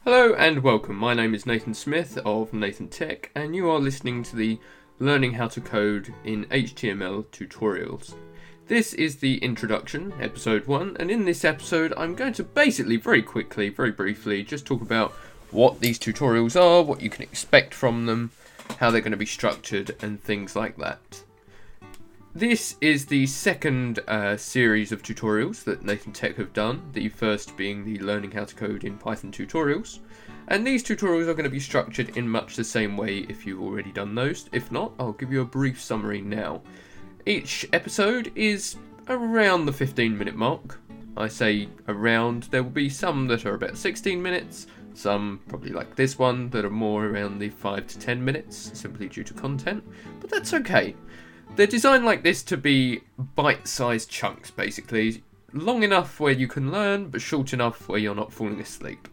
Hello and welcome. My name is Nathan Smith of Nathan Tech, and you are listening to the Learning How to Code in HTML tutorials. This is the introduction, episode 1, and in this episode I'm going to basically very briefly, just talk about what these tutorials are, what you can expect from them, how they're going to be structured, and things like that. This is the second series of tutorials that Nathan Tech have done, the first being the Learning How to Code in Python tutorials. And these tutorials are going to be structured in much the same way if you've already done those. If not, I'll give you a brief summary now. Each episode is around the 15-minute mark. I say around. There will be some that are about 16 minutes, some probably like this one that are more around the 5 to 10 minutes, simply due to content, but that's okay. They're designed like this to be bite-sized chunks, basically. Long enough where you can learn, but short enough where you're not falling asleep.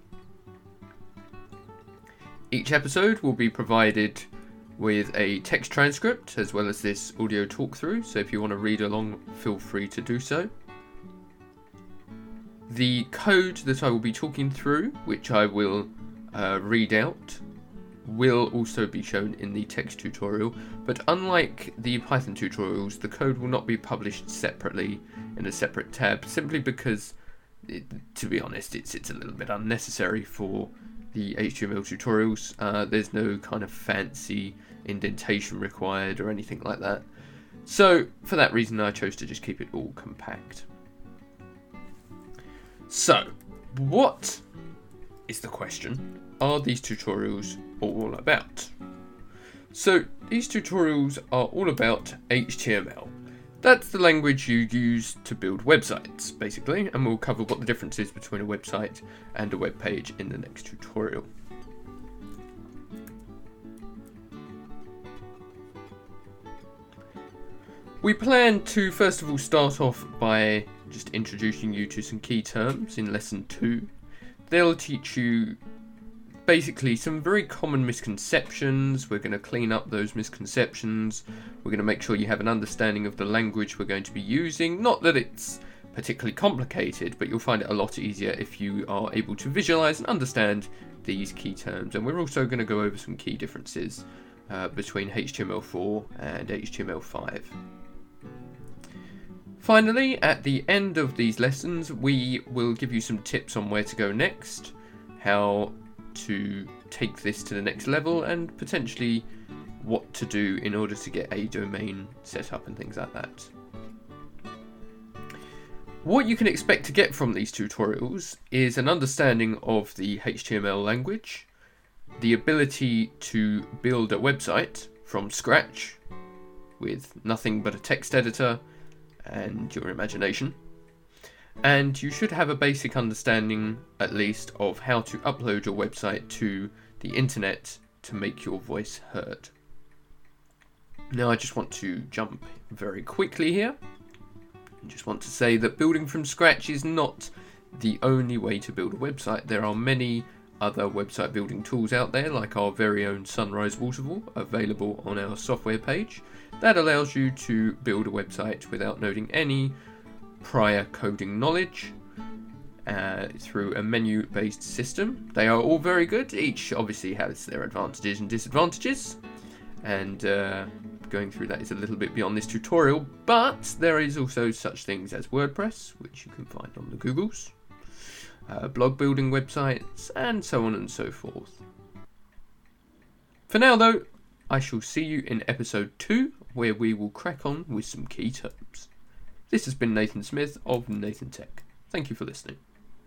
Each episode will be provided with a text transcript, as well as this audio talk-through, so if you want to read along, feel free to do so. The code that I will be talking through, which I will read out, will also be shown in the text tutorial, but unlike the Python tutorials, the code will not be published separately in a separate tab, simply because, to be honest, it's a little bit unnecessary for the HTML tutorials. There's no kind of fancy indentation required or anything like that. So, for that reason, I chose to just keep it all compact. So, what is the question? Are these tutorials all about? So these tutorials are all about HTML. That's the language you use to build websites, basically, and we'll cover what the difference is between a website and a web page in the next tutorial. We plan to first of all start off by just introducing you to some key terms in lesson 2. They'll teach you basically some very common misconceptions. We're going to clean up those misconceptions. We're going to make sure you have an understanding of the language we're going to be using. Not that it's particularly complicated, but you'll find it a lot easier if you are able to visualize and understand these key terms. And we're also going to go over some key differences between HTML4 and HTML5. Finally, at the end of these lessons, we will give you some tips on where to go next, how to take this to the next level, and potentially what to do in order to get a domain set up and things like that. What you can expect to get from these tutorials is an understanding of the HTML language, the ability to build a website from scratch with nothing but a text editor and your imagination. And you should have a basic understanding, at least, of how to upload your website to the internet to make your voice heard. Now I just want to jump very quickly here. I just want to say that building from scratch is not the only way to build a website. There are many other website building tools out there, like our very own Sunrise Waterfall, available on our software page, that allows you to build a website without noting any prior coding knowledge through a menu-based system. They are all very good. Each obviously has their advantages and disadvantages, and going through that is a little bit beyond this tutorial, but there is also such things as WordPress, which you can find on the Googles, blog building websites, and so on and so forth. For now though, I shall see you in episode 2, where we will crack on with some key terms. This has been Nathan Smith of Nathan Tech. Thank you for listening.